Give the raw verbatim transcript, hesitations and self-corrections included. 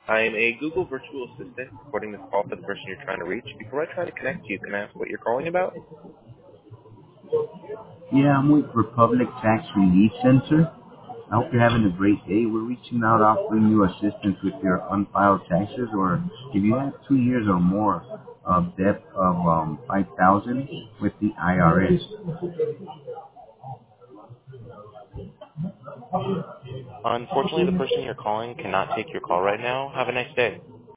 I am a Google virtual assistant recording this call for the person you're trying to reach. Before I try to connect you, can I ask what you're calling about? Yeah, I'm with Republic Tax Relief Center. I hope you're having a great day. We're reaching out offering you assistance with your unfiled taxes, or if you have two years or more of debt of um, five thousand with the I R S. Unfortunately, the person you're calling cannot take your call right now. Have a nice day.